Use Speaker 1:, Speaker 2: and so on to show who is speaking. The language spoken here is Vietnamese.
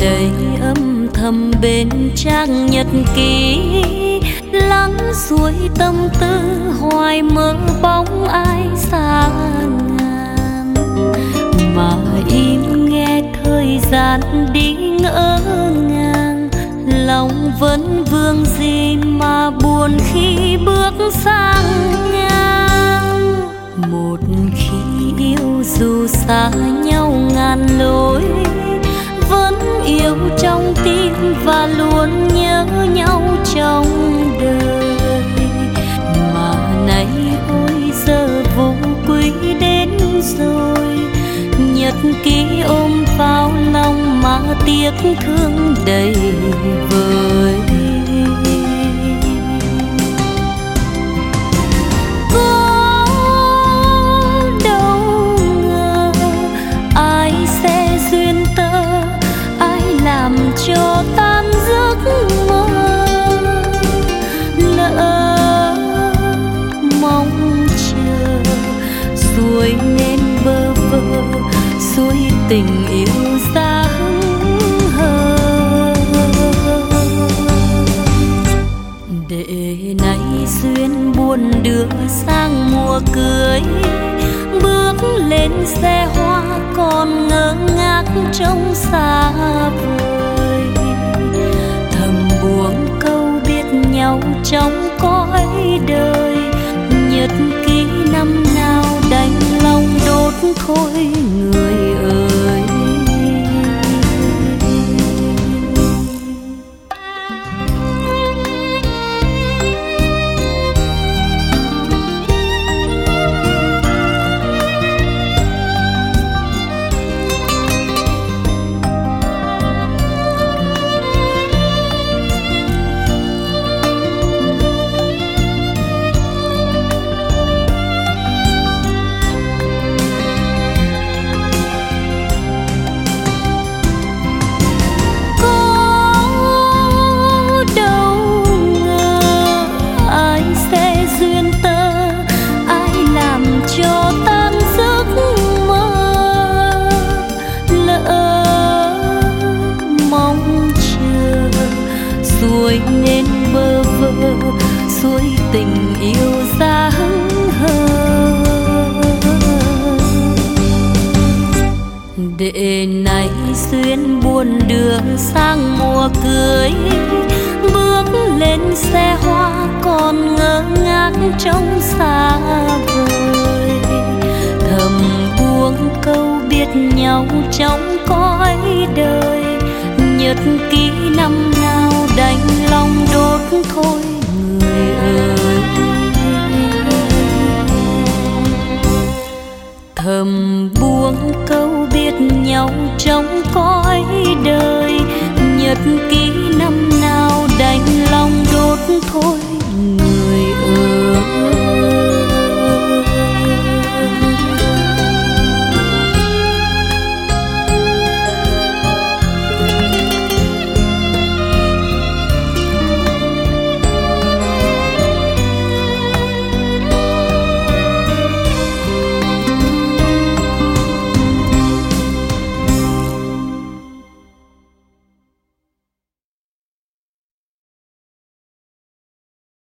Speaker 1: đầy âm thầm bên trang nhật ký, lắng suối tâm tư hoài mơ bóng ai xa ngàn. Mà im nghe thời gian đi ngỡ ngàng, lòng vẫn vương gì mà buồn khi bước sang ngang. Một khi yêu dù xa nhau ngàn lối, vẫn yêu trong tim và luôn nhớ nhau trong đời. Mà nay ôi giờ vô quý đến rồi, nhật ký ôm vào lòng mà tiếc thương đầy vơi. Cho tan giấc mơ, lỡ mong chờ rồi nên bơ vơ, suối tình yêu ra hờ. Để nay duyên buồn đưa sang mùa cưới, bước lên xe hoa còn ngơ ngác trong xa vời. Buông câu biết nhau trong cõi đời, nhật ký năm nào đành lòng đốt thôi người ơi. Nên bơ vơ suối tình yêu ra hờ. Để nay duyên buồn đưa sang mùa cưới, bước lên xe hoa còn ngơ ngác trong xa vời. Thầm buông câu biết nhau trong cõi đời, nhật ký năm nào đành lòng đốt thôi người ơi. Thầm buông câu biết nhau trong cõi đời, nhật ký năm nào đành lòng đốt thôi người